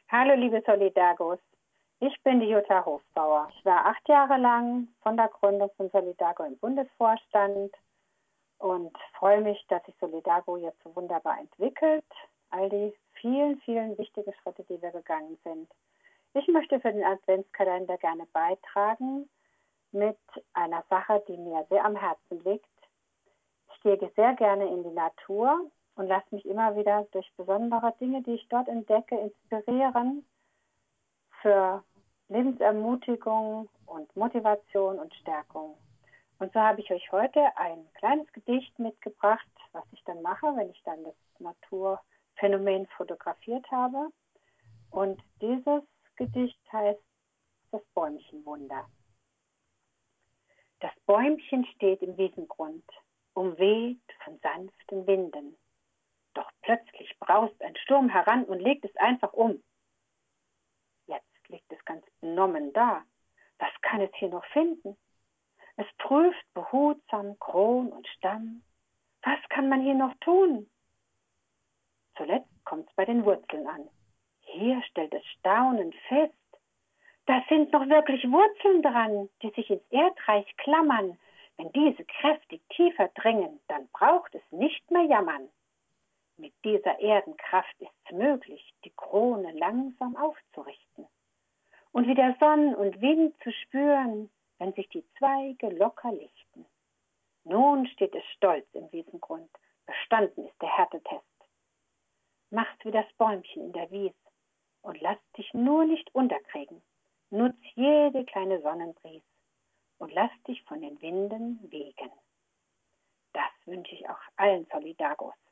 Hallo liebe Solidagos, ich bin die Jutta Hofbauer. Ich war 8 Jahre lang von der Gründung von Solidago im Bundesvorstand und freue mich, dass sich Solidago jetzt so wunderbar entwickelt. All die vielen, vielen wichtigen Schritte, die wir gegangen sind. Ich möchte für den Adventskalender gerne beitragen mit einer Sache, die mir sehr am Herzen liegt. Ich gehe sehr gerne in die Natur und lasse mich immer wieder durch besondere Dinge, die ich dort entdecke, inspirieren für Lebensermutigung und Motivation und Stärkung. Und so habe ich euch heute ein kleines Gedicht mitgebracht, was ich dann mache, wenn ich dann das Naturphänomen fotografiert habe. Und dieses Gedicht heißt Das Bäumchenwunder. Das Bäumchen steht im Wiesengrund, umweht von sanften Winden. Doch plötzlich braust ein Sturm heran und legt es einfach um. Jetzt liegt es ganz benommen da. Was kann es hier noch finden? Es prüft behutsam Kron und Stamm. Was kann man hier noch tun? Zuletzt kommt es bei den Wurzeln an. Hier stellt es staunend fest. Da sind noch wirklich Wurzeln dran, die sich ins Erdreich klammern. Wenn diese kräftig tiefer dringen, dann braucht es nicht mehr jammern. Mit dieser Erdenkraft ist es möglich, die Krone langsam aufzurichten und wieder Sonn und Wind zu spüren, wenn sich die Zweige locker lichten. Nun steht es stolz im Wiesengrund, bestanden ist der Härtetest. Mach's wie das Bäumchen in der Wies und lass dich nur nicht unterkriegen. Nutz jede kleine Sonnenbries und lass dich von den Winden wiegen. Das wünsche ich auch allen Solidagos.